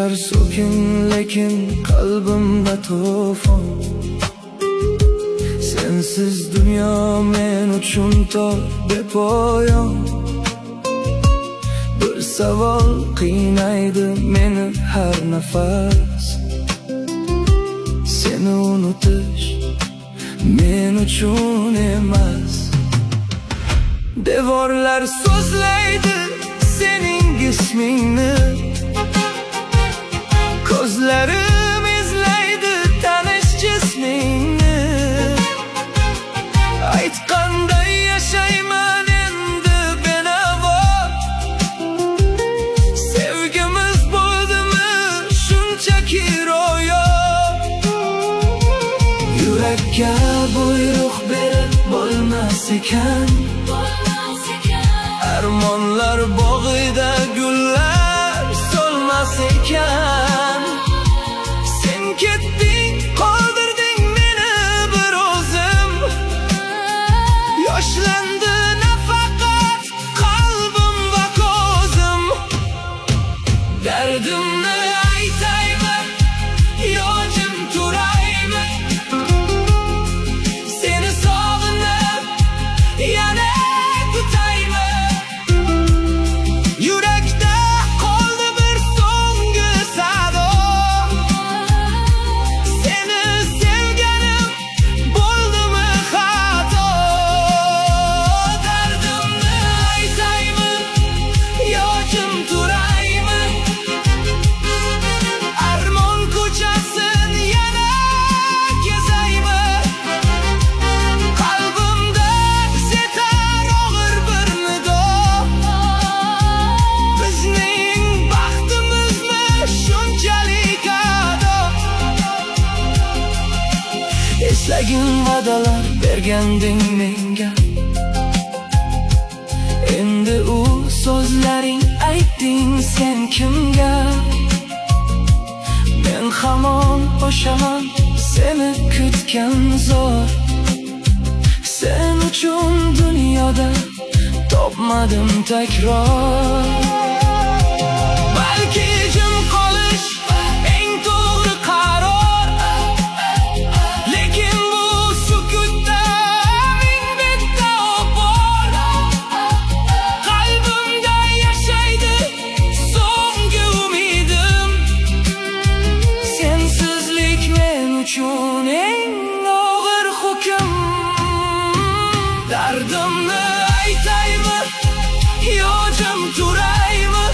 So'zlar so'kin lekin qalbimda to'fon. Sensiz dunyo men uchun tor bepoyon. Bir savol qiynaydi meni har nafas. Seni unutish men uchun emas. Devorlar so'zlaydi sening ismingni, ko'zlarim izlaydi tanish jismingni. Aytqanday yashayman endi benavo. Sevgimiz bo'ldimi shunchaki ro'yo. Yurakka buyruq berib bo'lmas ekan. Armonlar bog'ida gullar solmas ekan. Sen ketding, qoldirding meni bir o'zim. Yoshlandi nafaqat qalbim va ko'zim. Dardimni aytaymi yo jim turaymi? Seni sog'inib yana kutaymi? Yurakda qoldi bir so'nggi sado. Seni sevganim bo'ldimi xato? Dardimni aytaymi yo jim turaymi? Armon ko'chasin yana kezaymi? Qalbimda setar og'ir bir nido. Bizning baxtimizmi shunchalik ado? Eslagin va'dalar berganding menga. Endi u so'zlaring aytding sen kimga? Men hamon o'shaman seni kutgan zo'r. Sen uchun dunyoda topmadim takror. Balki jim qolish eng to'g'ri qaror. Lekin bu sukutda ming bitta bor. Qalbimda yashaydi so'nggi umidim. Sensizlik men uchun eng og'ir hukm. Dardimni aytaymi yo jim turaymi?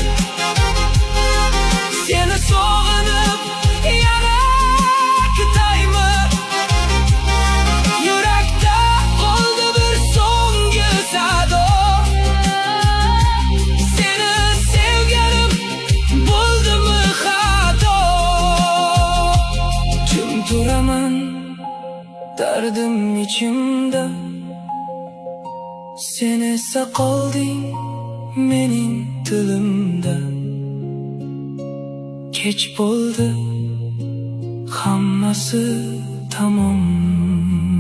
Seni sog'inib yana kutaymi? Yurakda qoldi bir so'nggi sado. Seni sevganim bo'ldimi xato? Jim turaman dardim ichimda. Sen esa qolding mening tilimda. Kech bo'ldi hammasi tamom.